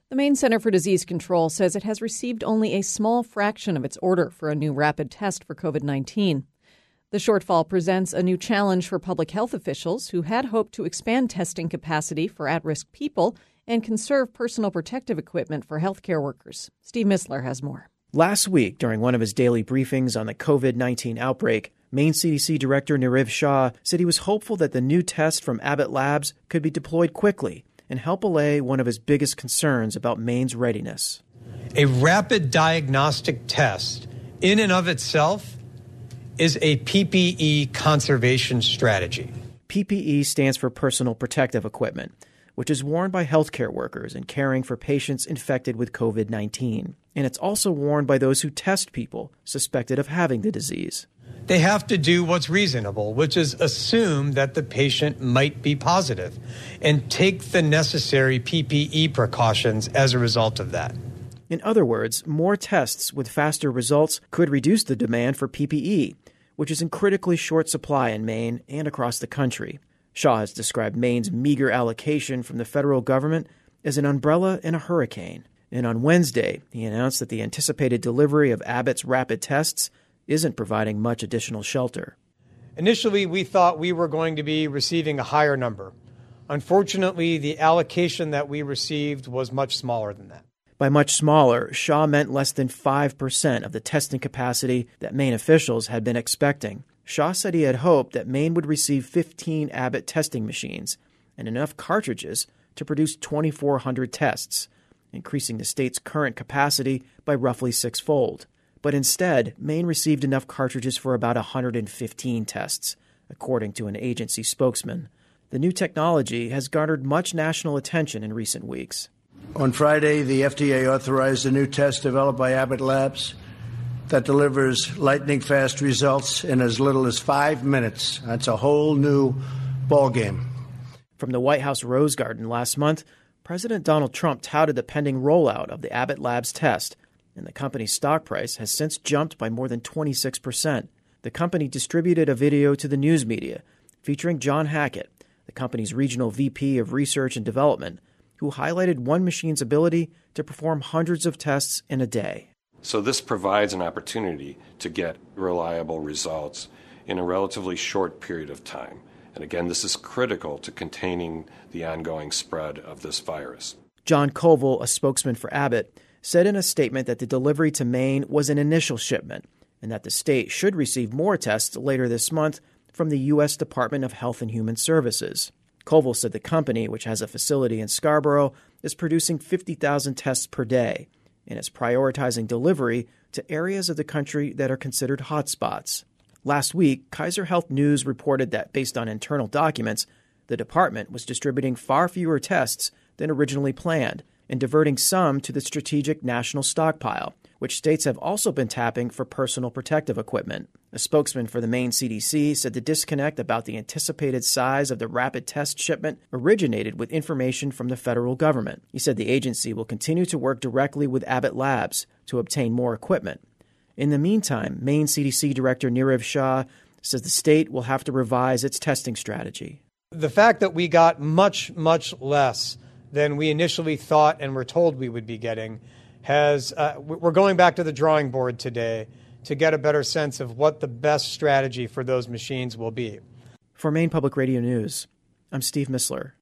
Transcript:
The Maine Center for Disease Control says it has received only a small fraction of its order for a new rapid test for COVID-19. The shortfall presents a new challenge for public health officials who had hoped to expand testing capacity for at-risk people and conserve personal protective equipment for healthcare workers. Steve Missler has more. Last week, during one of his daily briefings on the COVID-19 outbreak, Maine CDC Director Nirav Shah said he was hopeful that the new test from Abbott Labs could be deployed quickly and help allay one of his biggest concerns about Maine's readiness. A rapid diagnostic test in and of itself is a PPE conservation strategy. PPE stands for personal protective equipment, which is worn by healthcare workers in caring for patients infected with COVID-19. And it's also worn by those who test people suspected of having the disease. They have to do what's reasonable, which is assume that the patient might be positive and take the necessary PPE precautions as a result of that. In other words, more tests with faster results could reduce the demand for PPE, which is in critically short supply in Maine and across the country. Shaw has described Maine's meager allocation from the federal government as an umbrella in a hurricane. And on Wednesday, he announced that the anticipated delivery of Abbott's rapid tests isn't providing much additional shelter. Initially, we thought we were going to be receiving a higher number. Unfortunately, the allocation that we received was much smaller than that. By much smaller, Shaw meant less than 5% of the testing capacity that Maine officials had been expecting. Shaw said he had hoped that Maine would receive 15 Abbott testing machines and enough cartridges to produce 2,400 tests, increasing the state's current capacity by roughly sixfold. But instead, Maine received enough cartridges for about 115 tests, according to an agency spokesman. The new technology has garnered much national attention in recent weeks. On Friday, the FDA authorized a new test developed by Abbott Labs that delivers lightning-fast results in as little as 5 minutes. That's a whole new ballgame. From the White House Rose Garden last month, President Donald Trump touted the pending rollout of the Abbott Labs test, and the company's stock price has since jumped by more than 26%. The company distributed a video to the news media featuring John Hackett, the company's regional VP of Research and Development, who highlighted one machine's ability to perform hundreds of tests in a day. So this provides an opportunity to get reliable results in a relatively short period of time. And again, this is critical to containing the ongoing spread of this virus. John Koval, a spokesman for Abbott, said in a statement that the delivery to Maine was an initial shipment and that the state should receive more tests later this month from the U.S. Department of Health and Human Services. Koval said the company, which has a facility in Scarborough, is producing 50,000 tests per day and is prioritizing delivery to areas of the country that are considered hotspots. Last week, Kaiser Health News reported that, based on internal documents, the department was distributing far fewer tests than originally planned and diverting some to the Strategic National Stockpile, which states have also been tapping for personal protective equipment. A spokesman for the Maine CDC said the disconnect about the anticipated size of the rapid test shipment originated with information from the federal government. He said the agency will continue to work directly with Abbott Labs to obtain more equipment. In the meantime, Maine CDC Director Nirav Shah says the state will have to revise its testing strategy. The fact that we got much, much less than we initially thought and were told we would be getting we're going back to the drawing board today to get a better sense of what the best strategy for those machines will be. For Maine Public Radio News, I'm Steve Missler.